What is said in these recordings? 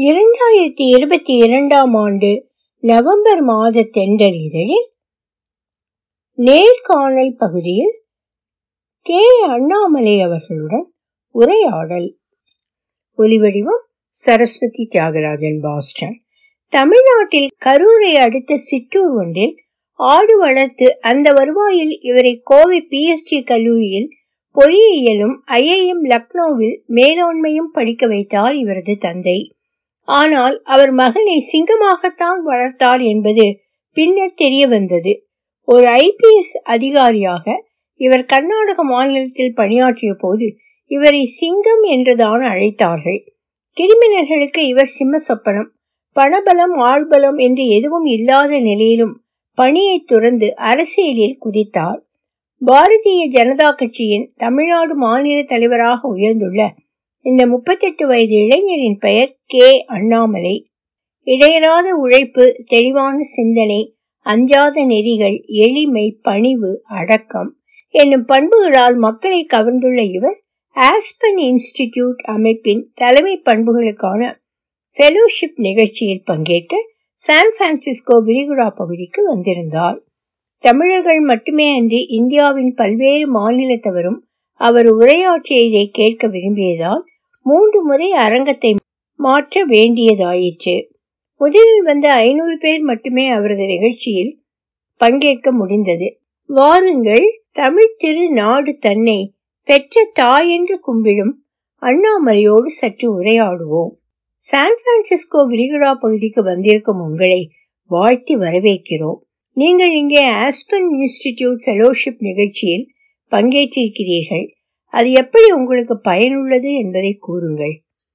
2022ஆம் ஆண்டு நவம்பர் மாத தென்றல் இதழில் நேர்காணல் பகுதியில் கே. அண்ணாமலை அவர்களுடன் உரையாடல். ஒலிவடிவம் சரஸ்வதி தியாகராஜன், பாஸ்டன். தமிழ்நாட்டில் கரூரை அடுத்த சிற்றூர் ஒன்றில் ஆடு வளர்த்து அந்த வருவாயில் இவரை கோவை PSG கல்லூரியில் பொறியியலும் IIM லக்னோவில் மேலாண்மையும் படிக்க வைத்தார் இவரது தந்தை. ஆனால் அவர் மகனை சிங்கமாகத்தான் வளர்த்தார் என்பது பின்னர் தெரிய வந்தது. ஒரு IPS அதிகாரியாக இவர் கர்நாடக மாநிலத்தில் பணியாற்றிய போது இவரை சிங்கம் என்றுதான் அழைத்தார்கள். கிரிமினல்களுக்கு இவர் சிம்ம சொப்பனம். பணபலம் ஆள்பலம் என்று எதுவும் இல்லாத நிலையிலும் பணியை துறந்து அரசியலில் குதித்தார். பாரதிய ஜனதா கட்சியின் தமிழ்நாடு மாநில தலைவராக உயர்ந்துள்ள இந்த 38 வயது இளைஞரின் பெயர் கே. அண்ணாமலை. இடையறாத உழைப்பு, தெளிவான சிந்தனை, அஞ்சாத நெறிகள், எளிமை, பணிவு, அடக்கம் என்னும் பண்புகளால் மக்களை கவர்ந்துள்ள இவர் ஆஸ்பன் இன்ஸ்டிடியூட் அமைப்பின் தலைமை பண்புகளுக்கான ஃபெலோஷிப் நிகழ்ச்சியில் பங்கேற்க சான் பிரான்சிஸ்கோ விரிகுடா பகுதிக்கு வந்திருந்தார். தமிழர்கள் மட்டுமே அன்றி இந்தியாவின் பல்வேறு மாநிலத்தவரும் அவர் உரையாற்றியதை கேட்க விரும்பியதால் 3 முறை அரங்கத்தை மாற்ற வேண்டியதாயிற்று. முதலில் வந்த 500 பேர் மட்டுமே அவரது நிகழ்ச்சியில் பங்கேற்க முடிந்தது. வாருங்கள், தமிழ் திரு நாடு தன்னை பெற்ற தாயென்று கும்பிடும் அண்ணாமலையோடு சற்று உரையாடுவோம். சான் பிரான்சிஸ்கோ விரிகுடா பகுதிக்கு வந்திருக்கும் உங்களை வாழ்த்தி வரவேற்கிறோம். நீங்கள் இங்கே ஆஸ்பன் இன்ஸ்டிடியூட் ஃபெலோஷிப் நிகழ்ச்சியில் பங்கேற்றிருக்கிறீர்கள். அது எப்படி உங்களுக்கு பயனுள்ளது என்பதை கூறுங்கள்.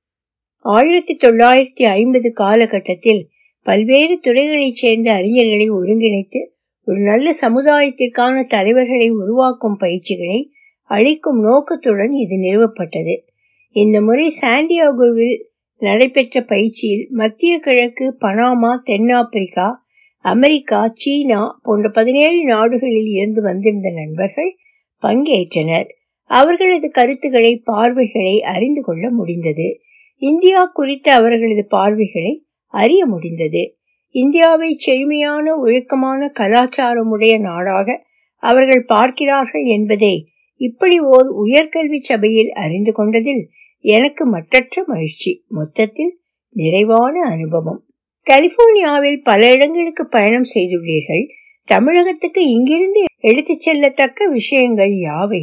1950 காலகட்டத்தில் பல்வேறு துறைகளைச் சேர்ந்த அறிஞர்களை ஒருங்கிணைத்து ஒரு நல்ல சமுதாயத்திற்கான தலைவர்களை உருவாக்கும் பயிற்சிகளை அளிக்கும் நோக்கத்துடன் இது நிறுவப்பட்டது. இந்த முறை சாண்டியாகோவில் நடைபெற்ற பயிற்சியில் மத்திய கிழக்கு, பனாமா, தென்னாப்பிரிக்கா, அமெரிக்கா, சீனா போன்ற 17 நாடுகளில் இருந்து வந்திருந்த நண்பர்கள் பங்கேற்றனர். அவர்களது கருத்துக்களை, பார்வைகளை அறிந்து கொள்ள முடிந்தது. இந்தியா குறித்த அவர்களது பார்வைகளை அறிய முடிந்தது. இந்தியாவை செழுமையான, ஒழுக்கமான, கலாச்சாரமுடைய நாடாக அவர்கள் பார்க்கிறார்கள் என்பதை இப்படி ஓர் உயர்கல்வி சபையில் அறிந்து கொண்டதில் எனக்கு மற்றற்ற மகிழ்ச்சி. மொத்தத்தில் நிறைவான அனுபவம். கலிபோர்னியாவில் பல இடங்களுக்கு பயணம் செய்துள்ளீர்கள். தமிழகத்துக்கு இங்கிருந்து எடுத்துச் செல்லத்தக்க விஷயங்கள் யாவை?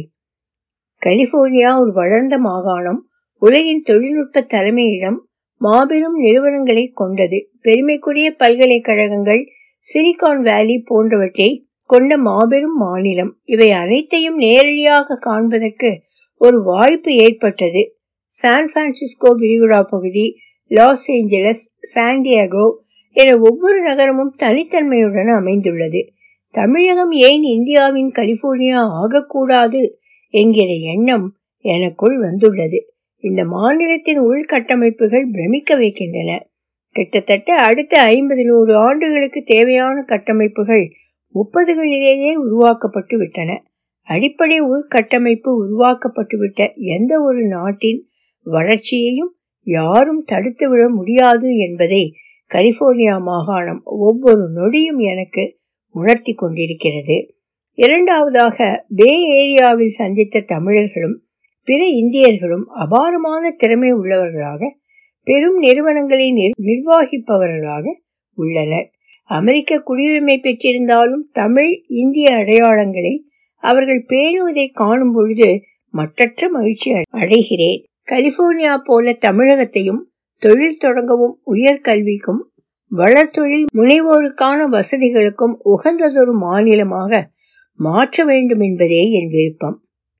கலிபோர்னியா ஒரு வளர்ந்த மாகாணம். உலகின் தொழில்நுட்ப தலைமையிடம், மாபெரும் நிறுவனங்களை கொண்டது. பெருமைக்குரிய பல்கலைக்கழகங்கள், சிலிகான் வேலி போன்றவற்றை கொண்ட மாபெரும் மாநிலம். இவை அனைத்தையும் நேரடியாக காண்பதற்கு ஒரு வாய்ப்பு ஏற்பட்டது. சான் பிரான்சிஸ்கோ விரிகுடா பகுதி, லாஸ் ஏஞ்சலஸ், சாண்டியாகோ என ஒவ்வொரு நகரமும் தனித்தன்மையுடன் அமைந்துள்ளது. தமிழகம் ஏன் இந்தியாவின் கலிபோர்னியா ஆகக்கூடாது என்கிற எண்ணம் எனக்குள் வந்துள்ளது. இந்த மாநிலத்தின் உள்கட்டமைப்புகள் பிரமிக்க வைக்கின்றன. கிட்டத்தட்ட அடுத்த 50-100 ஆண்டுகளுக்கு தேவையான கட்டமைப்புகள் 30களிலேயே உருவாக்கப்பட்டு விட்டன. அடிப்படை உள்கட்டமைப்பு உருவாக்கப்பட்டுவிட்ட எந்த ஒரு நாட்டின் வளர்ச்சியையும் யாரும் தடுத்துவிட முடியாது என்பதை கலிபோர்னியா மாகாணம் ஒவ்வொரு நொடியும் எனக்கு உணர்த்தி கொண்டிருக்கிறது. இரண்டாவதாக, பே ஏரியாவில் சந்தித்த தமிழர்களும் பிற இந்தியர்களும் அபாரமான திறமை உள்ளவர்களாக, பெரும் நிறுவனங்களை நிர்வகிப்பவர்களாக உள்ளனர். அமெரிக்க குடியுரிமை பெற்றிருந்தாலும் தமிழ், இந்திய அடையாளங்களை அவர்கள் பேணுவதை காணும் பொழுது மற்றற்ற மகிழ்ச்சி அடைகிறேன். கலிபோர்னியா போல தமிழகத்தையும் தொழில் தொடங்கவும், உயர்கல்விக்கும், வளர்த்தொழில் முனைவோருக்கான வசதிகளுக்கும் உகந்ததொரு மாநிலமாக மாற்ற வேண்டும் என்பதே என் விருப்பம்.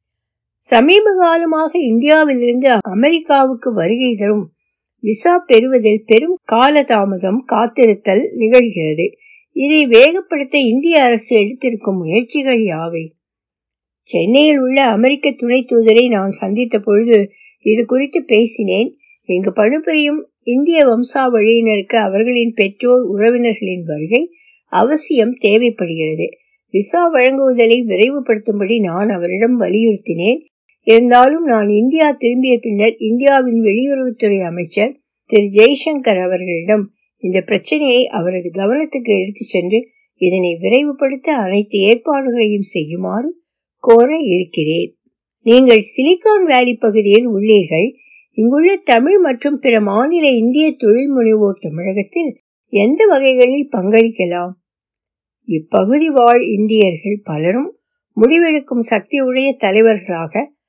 சமீப காலமாக இந்தியாவிலிருந்து அமெரிக்காவுக்கு வருகை தரும் விசா பெறுவதில் பெரும் காலதாமதம், காத்திருத்தல் நிகழ்கிறது. இதை வேகப்படுத்த இந்திய அரசு எடுத்திருக்கும் முயற்சிகள் யாவை? சென்னையில் உள்ள அமெரிக்க துணை தூதரை நான் சந்தித்த பொழுது இது குறித்து பேசினேன். இங்கு பணிபுரியும் இந்திய வம்சாவழியினருக்கு அவர்களின் பெற்றோர், உறவினர்களின் வருகை அவசியம் தேவைப்படுகிறது. விசா வழங்குவதை விரைவுபடுத்தும்படி நான் அவரிடம் வலியுறுத்தினேன். இருந்தாலும் நான் இந்தியா திரும்பிய பின்னர் இந்தியாவின் வெளியுறவுத்துறை அமைச்சர் திரு ஜெய்சங்கர் அவர்களிடம் இந்த பிரச்சனையை அவரது கவனத்துக்கு எடுத்து சென்று இதனை விரைவுபடுத்த அனைத்து ஏற்பாடுகளையும் செய்யுமாறு கோர இருக்கிறேன். நீங்கள் சிலிகான் வேலி பகுதியில் உள்ளீர்கள். இங்குள்ள தமிழ் மற்றும் பிற மாநில இந்திய தொழில் முனைவோர் தமிழகத்தில் எந்த வகைகளில் பங்களிக்கலாம்? இப்பகுதி வாழ் இந்தியர்கள் பலரும் முடிவெடுக்கும் சக்தி உடைய தலைவர்களாக,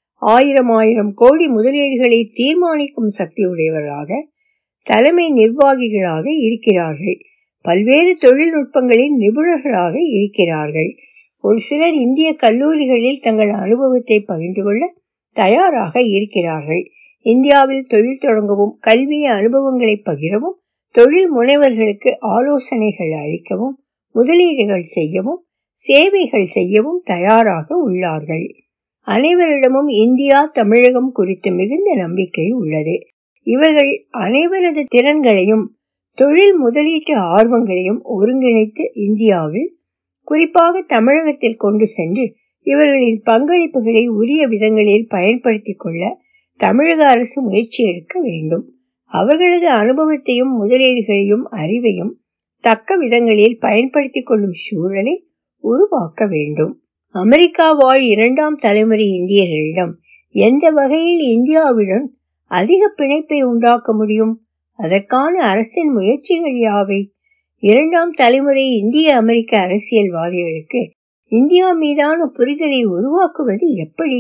ஆயிரம் கோடி முதலீடுகளை தீர்மானிக்கும் சக்தி உடையவர்களாக, தலைமை நிர்வாகிகளாக இருக்கிறார்கள். பல்வேறு தொழில்நுட்பங்களின் நிபுணர்களாக இருக்கிறார்கள். ஒரு சிலர் இந்திய கல்லூரிகளில் தங்கள் அனுபவத்தை பகிர்ந்து கொள்ள தயாராக இருக்கிறார்கள். இந்தியாவில் தொழில் தொடங்கவும், கல்வி அனுபவங்களை பகிரவும், தொழில் முனைவர்களுக்கு ஆலோசனைகள் அளிக்கவும், முதலீடுகள் செய்யவும், சேவைகள் செய்யவும் தயாராக உள்ளார்கள். அனைவரிடமும் இந்தியா தமிழகம் குறித்து மிகுந்த நம்பிக்கை உள்ளது. இவர்கள் அனைவரது திறன்களையும் தொழில் முதலீட்டு ஆர்வங்களையும் ஒருங்கிணைத்து இந்தியாவில், குறிப்பாக தமிழகத்தில் கொண்டு சென்று இவர்களின் பங்களிப்புகளை உரிய விதங்களில் பயன்படுத்திக் கொள்ள தமிழக அரசு முயற்சி எடுக்க வேண்டும். அவர்களது அனுபவத்தையும் முதலீடுகளையும் அறிவையும் தக்க விதங்களில் பயன்படுத்திக் கொள்ளும் சூழலை உருவாக்க வேண்டும். அமெரிக்கா வாழ் 2ஆம் தலைமுறை இந்தியர்களிடம் எந்த வகையில் இந்தியாவுடன் அதிக பிணைப்பை உண்டாக்க முடியும்? அதற்கான அரசின் முயற்சிகள் யாவை? 2ஆம் தலைமுறை இந்திய அமெரிக்க அரசியல்வாதிகளுக்கு இந்தியா மீதான புரிதலை உருவாக்குவது எப்படி?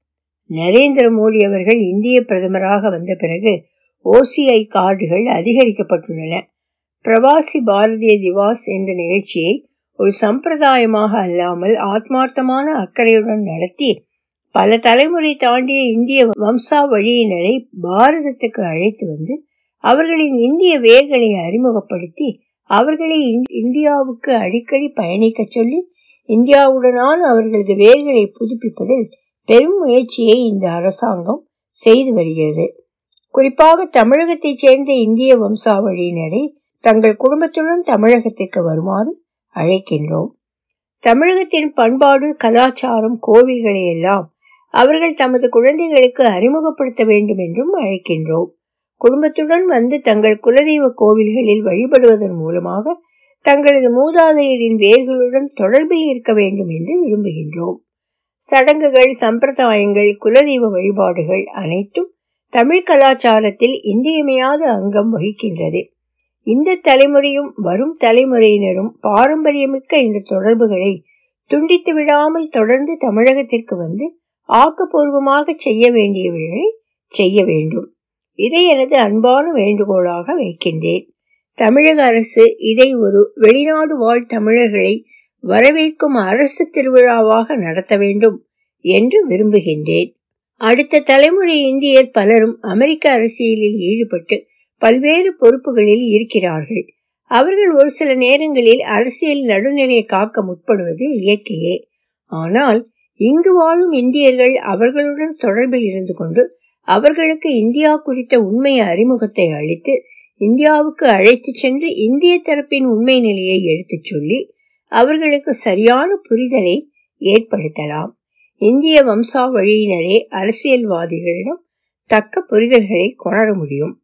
நரேந்திர மோடி அவர்கள் இந்திய பிரதமராக வந்த பிறகு OCI கார்டுகள் அதிகரிக்கப்பட்டுள்ளன. பிரவாசி பாரதிய திவாஸ் என்ற நிகழ்ச்சியை ஒரு சம்பிரதாயமாக அல்லாமல் ஆத்மார்த்தமான அக்கறையுடன் நடத்தி பல தலைமுறை தாண்டிய இந்திய வம்சாவழியினரை பாரதத்துக்கு அழைத்து வந்து அவர்களின் இந்திய வேர்களை அறிமுகப்படுத்தி அவர்களை இந்தியாவுக்கு அடிக்கடி பயணிக்க சொல்லி இந்தியாவுடனான அவர்களது வேர்களை புதுப்பிப்பதில் பெரும் முயற்சியை இந்த அரசாங்கம் செய்து வருகிறது. குறிப்பாக தமிழகத்தைச் சேர்ந்த இந்திய வம்சாவழியினரை தங்கள் குடும்பத்துடன் தமிழகத்திற்கு வருமாறு அழைக்கின்றோம். தமிழகத்தின் பண்பாடு, கலாச்சாரம், கோவில்களை எல்லாம் அவர்கள் தமது குழந்தைகளுக்கு அறிமுகப்படுத்த வேண்டும் என்றும் அழைக்கின்றோம். குடும்பத்துடன் வந்து தங்கள் குலதெய்வ கோவில்களில் வழிபடுவதன் மூலமாக தங்களது மூதாதையரின் வேர்களுடன் தொடர்பில் இருக்க வேண்டும் என்று விரும்புகின்றோம். சடங்குகள், சம்பிரதாயங்கள், குலதெய்வ வழிபாடுகள் அனைத்தும் தமிழ் கலாச்சாரத்தில் இன்றியமையாத அங்கம் வகிக்கின்றது. இந்த தலைமுறையும் வரும் தலைமுறையினரும் பாரம்பரியமிக்க இந்த தொடர்புகளை துண்டித்து விடாமல் தொடர்ந்து தமிழகத்திற்கு வந்து ஆக்கப்பூர்வமாக செய்ய வேண்டியவர்களை செய்ய வேண்டும். இதை எனது அன்பான வேண்டுகோளாக வைக்கின்றேன். தமிழக அரசு இதை ஒரு வெளிநாடு வாழ் தமிழர்களை வரவேற்கும் அரசு திருவிழாவாக நடத்த வேண்டும் என்று விரும்புகின்றேன். அடுத்த தலைமுறை இந்தியர் பலரும் அமெரிக்க அரசியலில் ஈடுபட்டு பல்வேறு பொறுப்புகளில் இருக்கிறார்கள். அவர்கள் ஒரு சில நேரங்களில் அரசியல் நடுநிலையை காக்க முற்படுவது இயற்கையே. ஆனால் இங்கு வாழும் இந்தியர்கள் அவர்களுடன் தொடர்பில் இருந்து கொண்டு அவர்களுக்கு இந்தியா குறித்த உண்மை அறிமுகத்தை அளித்து இந்தியாவுக்கு அழைத்து சென்று இந்திய தரப்பின் உண்மை நிலையை எடுத்துச் சொல்லி அவர்களுக்கு சரியான புரிதலை ஏற்படுத்தலாம். இந்திய வம்சாவழியினரே அரசியல்வாதிகளிடம் தக்க புரிதல்களை கொணர முடியும்.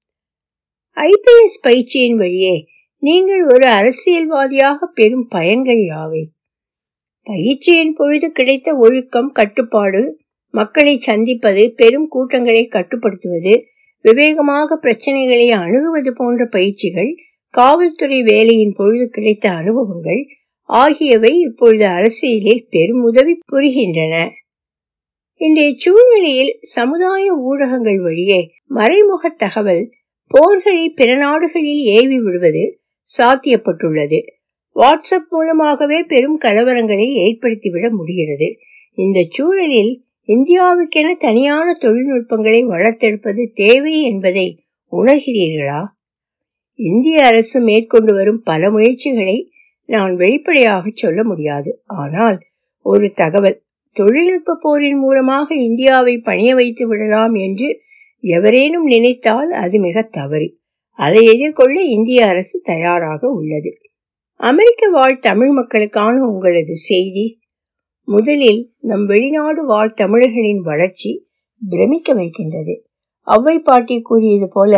IPS பயிற்சியின் வழியே நீங்கள் ஒரு அரசியல்வாதியாக பெறும் பயன்கள் யாவை? பயிற்சியின் பொழுது கிடைத்த ஒழுக்கம், கட்டுப்பாடு, மக்களை சந்திப்பது, பெரும் கூட்டங்களை கட்டுப்படுத்துவது, விவேகமாக பிரச்சனைகளை அணுகுவது போன்ற பயிற்சிகள், காவல்துறை வேலையின் பொழுது கிடைத்த அனுபவங்கள் ஆகியவை இப்பொழுது அரசியலில் பெரும் உதவி புரிகின்றன. இன்றைய சூழ்நிலையில் சமுதாய ஊடகங்கள் வழியே மறைமுக தகவல் போர்களை பிற நாடுகளில் ஏவி விடுவது சாத்தியப்பட்டுள்ளது. வாட்ஸ்அப் மூலமாகவே பெரும் கலவரங்களை ஏற்படுத்திவிட முடிகிறது. இந்த சூழலில் இந்தியாவுக்கென தனியான தொழில்நுட்பங்களை வளர்த்தெடுப்பது தேவை என்பதை உணர்கிறீர்களா? இந்திய அரசு மேற்கொண்டு வரும் பல முயற்சிகளை நான் வெளிப்படையாக சொல்ல முடியாது. ஆனால் ஒரு தகவல், தொழில்நுட்ப போரின் மூலமாக இந்தியாவை பணிய வைத்து விடலாம் என்று எவரேனும் நினைத்தால் அது மிக தவறு. அதை எதிர்கொள்ள இந்திய அரசு தயாராக உள்ளது. அமெரிக்க வாழ் தமிழ் மக்களுக்கான உங்களது செய்தி. முதலில் நம் வெளிநாடு வாழ் தமிழர்களின் வளர்ச்சி பிரமிக்க வைக்கின்றது. அவ்வை பாட்டி கூறியது போல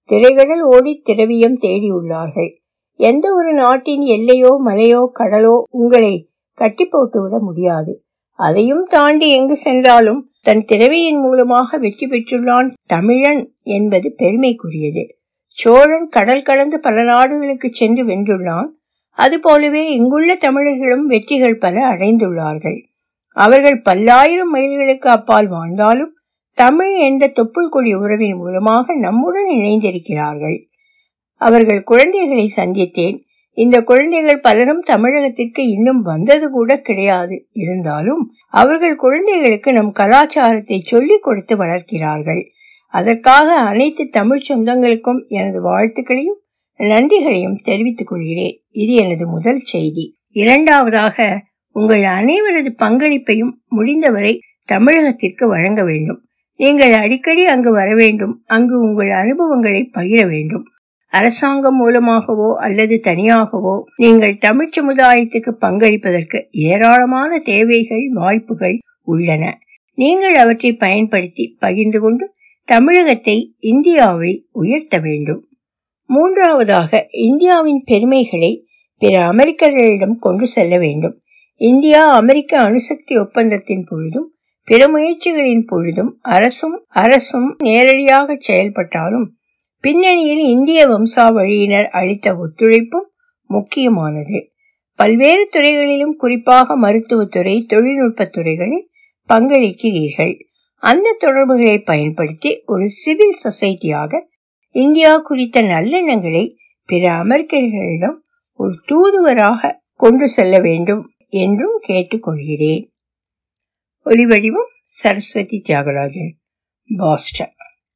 திரைகடல் ஓடி திரவியம் தேடியுள்ளார்கள். எந்த ஒரு நாட்டின் எல்லையோ மலையோ கடலோ உங்களை கட்டி போட்டுவிட முடியாது. அதையும் தாண்டி எங்கு சென்றாலும் தன் திறமையின் மூலமாக வெற்றி பெற்றுள்ளான் தமிழன் என்பது பெருமைக்குரியது. சோழன் கடல் கடந்து பல நாடுகளுக்கு சென்று வென்றுள்ளான். அதுபோலவே இங்குள்ள தமிழர்களும் வெற்றிகள் பல அடைந்துள்ளார்கள். அவர்கள் பல்லாயிரம் மைல்களுக்கு அப்பால் வாழ்ந்தாலும் தமிழ் என்ற தொப்புள் கொடி உறவின் மூலமாக நம்முடன் இணைந்திருக்கிறார்கள். அவர்கள் குழந்தைகளை சந்தித்தேன். இந்த குழந்தைகள் பலரும் தமிழகத்திற்கு இன்னும் வந்தது கூட கிடையாது. இருந்தாலும் அவர்கள் குழந்தைகளுக்கு நம் கலாச்சாரத்தை சொல்லிக் கொடுத்து வளர்க்கிறார்கள். அதற்காக அனைத்து தமிழ் சொந்தங்களுக்கும் எனது வாழ்த்துக்களையும் நன்றிகளையும் தெரிவித்துக் கொள்கிறேன். இது எனது முதல் செய்தி. இரண்டாவதாக, உங்கள் அனைவரது பங்களிப்பையும் முடிந்தவரை தமிழகத்திற்கு வழங்க வேண்டும். நீங்கள் அடிக்கடி அங்கு வர வேண்டும். அங்கு உங்கள் அனுபவங்களை பகிர வேண்டும். அரசாங்கம் மூலமாகவோ அல்லது தனியாகவோ நீங்கள் தமிழ் சமுதாயத்துக்கு பங்களிப்பதற்கு ஏராளமான தேவைகள், வாய்ப்புகள் உள்ளன. நீங்கள் அவற்றை பயன்படுத்தி பகிர்ந்து கொண்டு தமிழகத்தை, இந்தியாவை உயர்த்த வேண்டும். மூன்றாவதாக, இந்தியாவின் பெருமைகளை பிற அமெரிக்கர்களிடம் கொண்டு செல்ல வேண்டும். இந்தியா அமெரிக்க அணுசக்தி ஒப்பந்தத்தின் பொழுதும் பிற முயற்சிகளின் பொழுதும் அரசும் நேரடியாக செயல்பட்டாலும் பின்னணியில் இந்திய வம்சாவழியினர் அளித்த ஒத்துழைப்பும் முக்கியமானது. பல்வேறு துறைகளிலும், குறிப்பாக மருத்துவத்துறை, தொழில்நுட்ப துறைகளில் பங்களிக்கிறீர்கள். அந்த தொடர்புகளை பயன்படுத்தி ஒரு சிவில் சொசைட்டியாக இந்தியா குறித்த நல்லெண்ணங்களை பிற அமெரிக்கர்களிடம் ஒரு தூதுவராக கொண்டு செல்ல வேண்டும் என்றும் கேட்டுக்கொள்கிறேன். ஒலிவடிவம் சரஸ்வதி தியாகராஜன், பாஸ்டன்.